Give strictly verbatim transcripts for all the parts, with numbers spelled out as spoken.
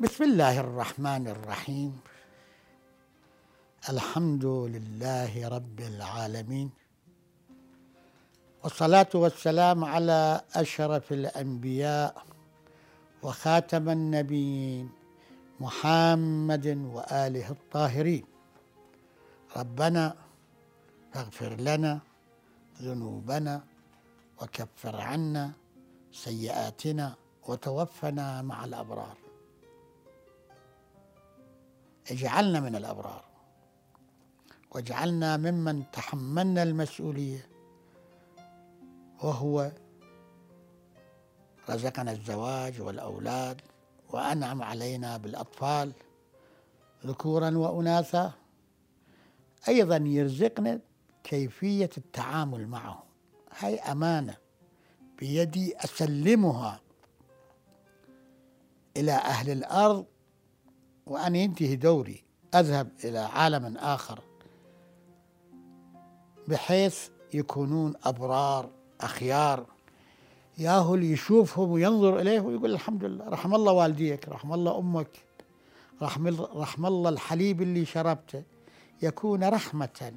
بسم الله الرحمن الرحيم. الحمد لله رب العالمين، والصلاة والسلام على أشرف الأنبياء وخاتم النبيين محمد وآله الطاهرين. ربنا فاغفر لنا ذنوبنا وكفر عنا سيئاتنا وتوفنا مع الأبرار. اجعلنا من الأبرار، واجعلنا ممن تحملنا المسؤولية، وهو رزقنا الزواج والأولاد وأنعم علينا بالأطفال ذكورا وأناثا، أيضا يرزقنا كيفية التعامل معهم. هاي أمانة بيدي أسلمها إلى أهل الأرض، وأن ينتهي دوري أذهب إلى عالم آخر بحيث يكونون أبرار أخيار، ياهو اللي يشوفهم وينظر إليه ويقول الحمد لله، رحم الله والديك، رحم الله أمك، رحم, رحم الله الحليب اللي شربته، يكون رحمة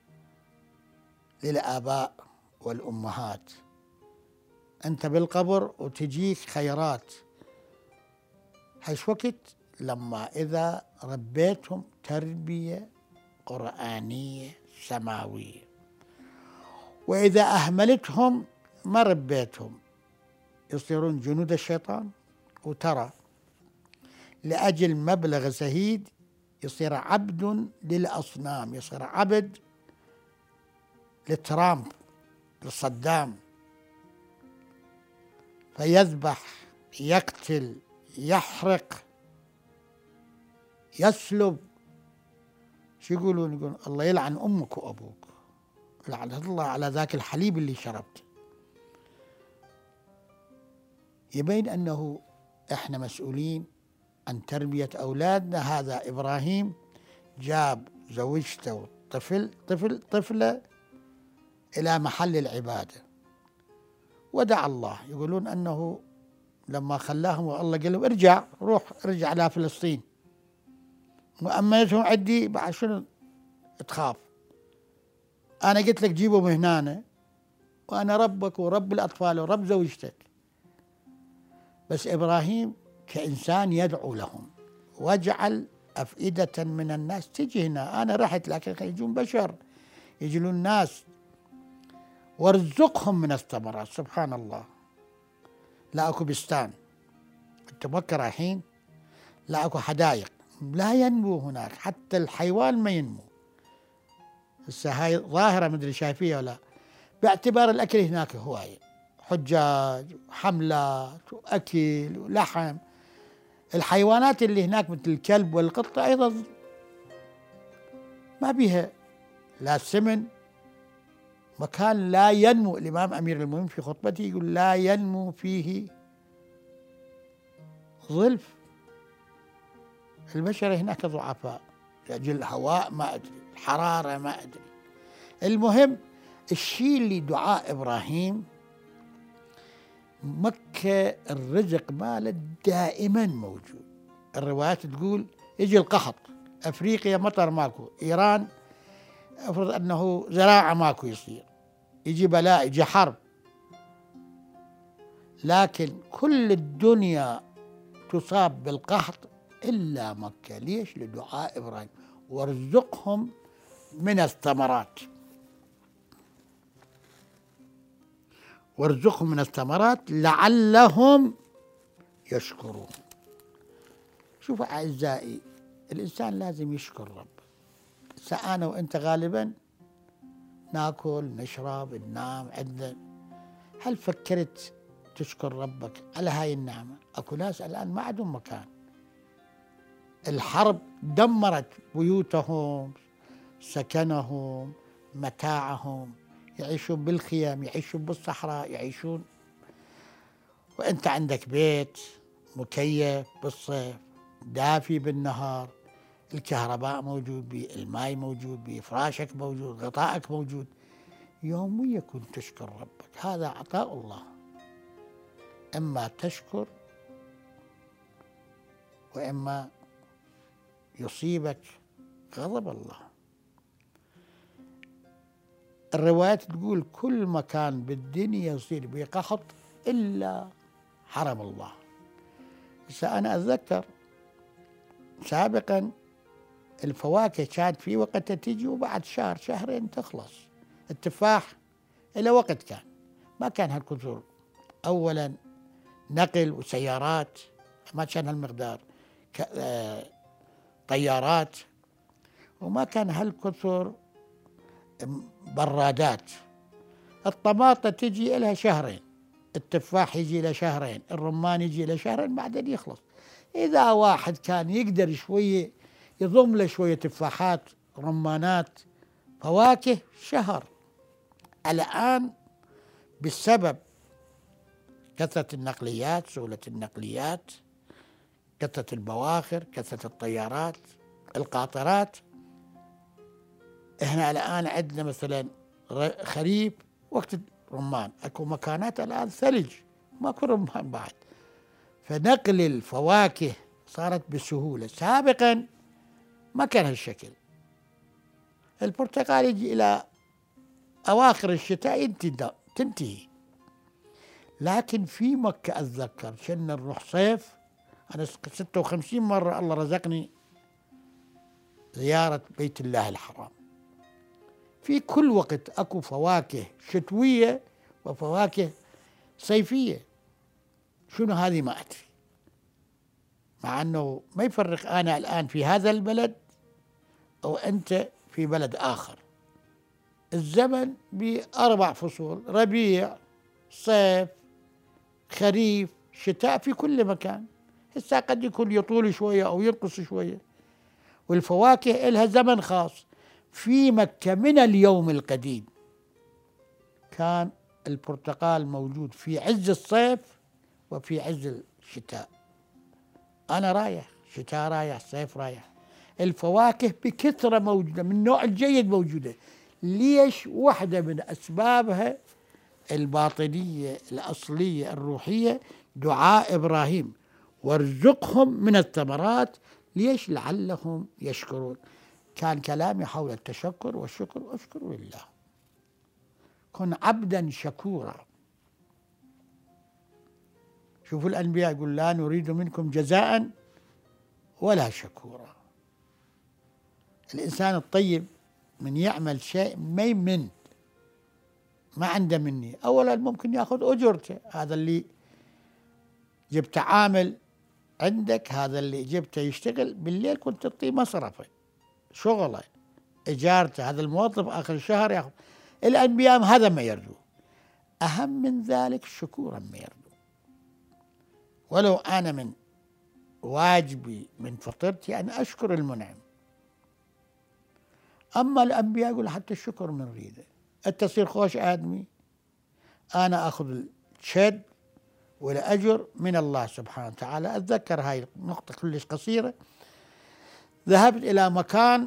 للآباء والأمهات. أنت بالقبر وتجيك خيرات، حيث وقت لما إذا ربيتهم تربية قرآنية سماوية، وإذا أهملتهم ما ربيتهم يصيرون جنود الشيطان. وترى لأجل مبلغ زهيد يصير عبد للأصنام، يصير عبد لترامب لصدام، فيذبح يقتل يحرق يسلب. شو يقولون؟ يقولون الله يلعن أمك وأبوك، لعنة الله على ذاك الحليب اللي شربت. يبين أنه إحنا مسؤولين عن تربية أولادنا. هذا إبراهيم جاب زوجته طفل طفل طفلة إلى محل العبادة ودعا الله. يقولون أنه لما خلاهم والله قال له ارجع، روح ارجع إلى فلسطين، وأمنتهم عندي بعد شنو تخاف؟ أنا قلت لك جيبه من هنا، وأنا ربك ورب الأطفال ورب زوجتك. بس إبراهيم كإنسان يدعو لهم، واجعل أفئدة من الناس تجي هنا. أنا رحت لكن يجون بشر، يجون ناس، وارزقهم من الثمرات. سبحان الله، لا أكو بستان أنت مكة رايحين، لا أكو حدائق، لا ينمو هناك، حتى الحيوان ما ينمو. هسه هاي ظاهرة مدري شايفيها ولا، باعتبار الأكل هناك هواية، حجاج وحملات وأكل ولحم. الحيوانات اللي هناك مثل الكلب والقطة أيضا ما بيها لا سمن، مكان لا ينمو. الإمام أمير المؤمنين في خطبته يقول لا ينمو فيه ظلف. البشر هناك ضعفاء، لأجل الهواء ما أدري، الحرارة ما أدري. المهم الشيء اللي دعاء إبراهيم، مكة الرزق ماله دائما موجود. الروايات تقول يجي القحط، أفريقيا مطر ماكو، إيران أفرض أنه زراعة ماكو يصير، يجي بلاء، يجي حرب، لكن كل الدنيا تصاب بالقحط إلا مكة. ليش؟ لدعاء إبراهيم، وارزقهم من الثمرات، وارزقهم من الثمرات لعلهم يشكرون. شوفوا أعزائي، الإنسان لازم يشكر رب. أنا وأنت غالبا ناكل نشرب ننام عندنا، هل فكرت تشكر ربك على هاي النعمة؟ أكو ناس الآن ما عندهم مكان، الحرب دمرت بيوتهم، سكنهم، متاعهم، يعيشون بالخيام، يعيشون بالصحراء، يعيشون، وأنت عندك بيت مكيف بالصيف، دافي بالنهار، الكهرباء موجود بي، الماء موجود بي، فراشك موجود، غطائك موجود. يوميا كنت تشكر ربك، هذا عطاء الله. إما تشكر وإما يصيبك غضب الله. الروايات تقول كل مكان بالدنيا يصير به قحط إلا حرم الله. بس أنا أتذكر سابقا الفواكه كانت في وقت تجي وبعد شهر شهرين تخلص. التفاح إلى وقت كان ما كان هالكثر، أولا نقل وسيارات ما كان هالمقدار، طيارات، وما كان هالكثر برادات. الطماطة تجي لها شهرين، التفاح يجي له شهرين، الرمان يجي له شهرين بعدين يخلص. إذا واحد كان يقدر شوية يضم له شوية تفاحات رمانات فواكه شهر. الآن بسبب كثرة النقليات، سهولة النقليات، كثرة البواخر، كثرة الطيارات، القاطرات، احنا الآن عندنا مثلا خريف وقت الرمان، اكو مكانات الآن ثلج ماكو رمان بعد، فنقل الفواكه صارت بسهولة. سابقا ما كان هالشكل. البرتقال يجي إلى أواخر الشتاء تنتهي، لكن في مكة أتذكر كنا نروح صيف، أنا ستة وخمسين مرة الله رزقني زيارة بيت الله الحرام. في كل وقت أكو فواكه شتوية وفواكه صيفية. شنو هذه ما أدري، مع أنه ما يفرق أنا الآن في هذا البلد أو أنت في بلد آخر. الزمن بأربع فصول: ربيع، صيف، خريف، شتاء، في كل مكان. هسه قد يكون يطول شوية أو ينقص شوية. والفواكه لها زمن خاص. في مكة من اليوم القديم كان البرتقال موجود في عز الصيف وفي عز الشتاء. أنا رايح شتاء، رايح صيف، رايح. الفواكه بكثرة موجودة، من النوع الجيد موجودة. ليش؟ واحدة من أسبابها الباطنية الأصلية الروحية، دعاء إبراهيم: وارزقهم من الثمرات. ليش؟ لعلهم يشكرون. كان كلامي حول التشكر والشكر، واشكر لله. كن عبدا شكورا. شوفوا الأنبياء يقول: لا نريد منكم جزاء ولا شكورا. الإنسان الطيب من يعمل شيء ما يمن، ما عنده مني. أولا ممكن يأخذ أجرته، هذا اللي جبت عامل عندك، هذا اللي جبته يشتغل بالليل كنت تعطيه مصرفه، شغله، إجارته. هذا الموظف آخر الشهر يأخذ. الأنبياء هذا ما يرجو. أهم من ذلك شكورا ما يرجو. ولو أنا من واجبي من فطرتي أن أشكر المنعم. أما الأنبياء يقول حتى الشكر من ريده. التصير خوش آدمي، أنا أخذ الشد والأجر من الله سبحانه وتعالى. أتذكر هاي النقطة كلش قصيرة. ذهبت إلى مكان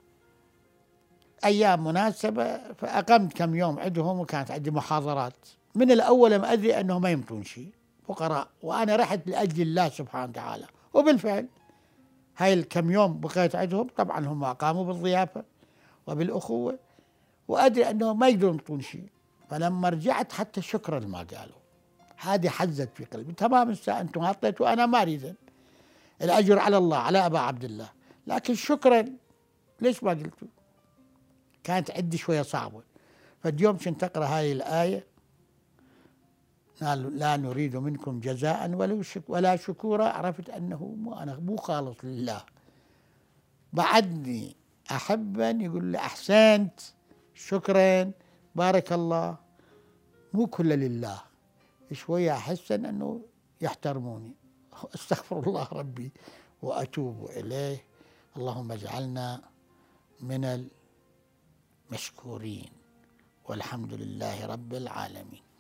أيام مناسبة، فأقمت كم يوم عندهم، وكانت عندي محاضرات. من الأول ما أدري أنهم ما يمطون شيء، فقراء، وأنا رحت لأجل الله سبحانه وتعالى. وبالفعل هاي الكم يوم بقيت عندهم. طبعا هم قاموا بالضيافة وبالأخوة، وأدري أنهم ما يقدرون يمطون شيء. فلما رجعت حتى شكرا ما قالوا. هذه حزت في قلبي. تمام، الساعة أنتم أعطيتوا، أنا ما أريد، الأجر على الله، على أبا عبد الله، لكن شكرا ليش ما قلتوا؟ كانت عندي شوية صعبة. فاليوم كنت أقرأ هذه الآية: لا نريد منكم جزاء ولا شكورا. عرفت أنه مو أنا مو خالص لله. بعدني أحبا يقول لي أحسنت، شكرا، بارك الله، مو كل لله. شوية أحس أنه يحترموني. استغفر الله ربي وأتوب إليه. اللهم اجعلنا من المشكورين، والحمد لله رب العالمين.